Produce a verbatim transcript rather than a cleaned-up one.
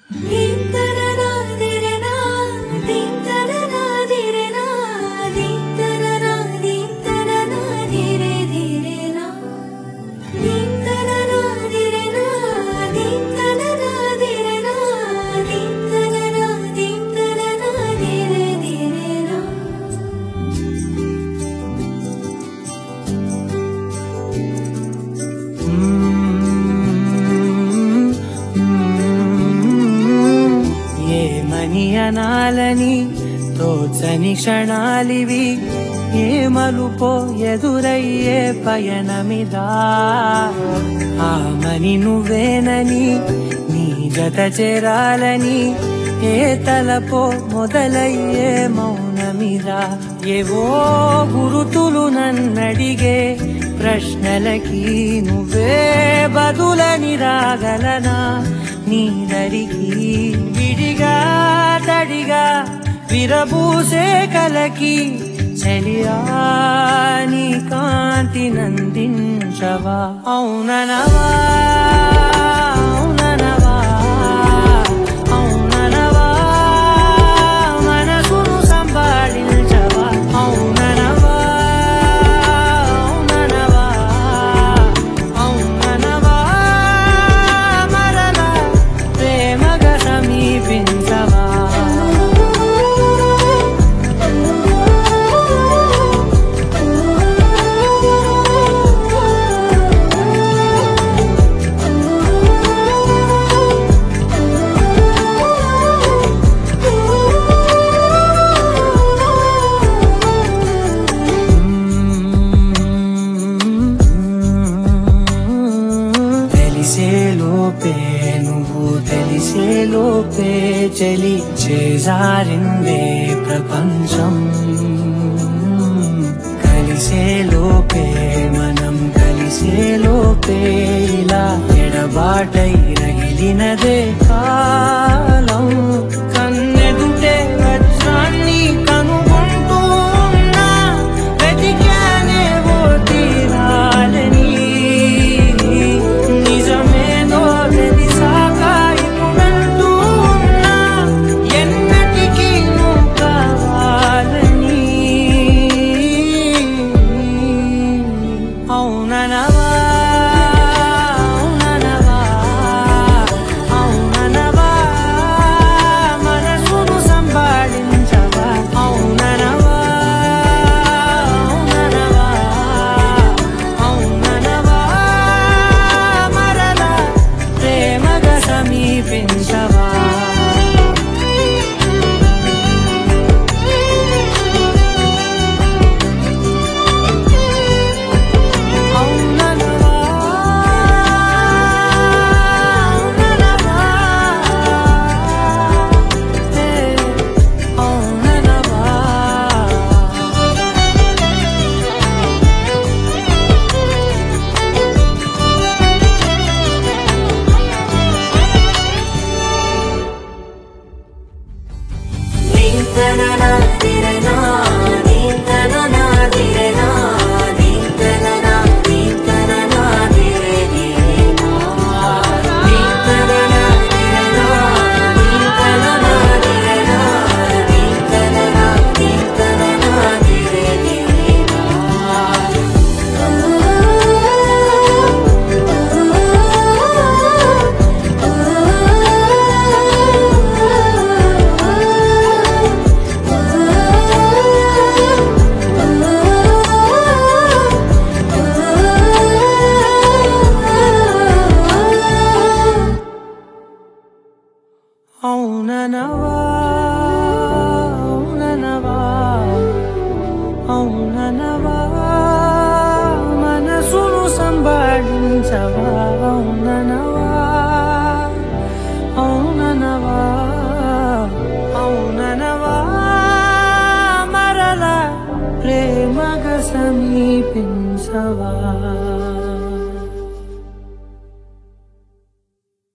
అనాలని తోచని క్షణాలివి ఏ మలుపో ఎదురయ్యే పయనమిదా ఆమని నువ్వేనని నీ జత చేరాలని ఏ తలపో మొదలయ్యే మౌనమిదా ఏవో గురుతులు నన్నడిగే ప్రశ్నలకి నువ్వే బదులని రాగలనా నీ దరికి విడిగా తడిగా విరబూసే కలకి చెలియా నీ కాంతి నందించవా అవుననవా అవుననవా అవుననవా మనసును సంభాళించవా అవుననవా అవుననవా అవుననవా మరలా ప్రేమగా సమీపించవా తెలిసేలోపే నువ్వు తెలిసేలోపే చలి చేజారిందే ప్రపంచం కలిసేలోపే మనం కలిసేలోపే ఇలా ఎడబాటై రగిలినదే కాలం కన్నెదుటే వజ్రాన్ని కనుగొంటూ ఉన్నా వెతికానే ఓ తీరాలని అవుననవా అవుననవా అవుననవా మనసును సంభాళించవా అవుననవా అవుననవా అవుననవా మరలా ప్రేమగా సమీపించవా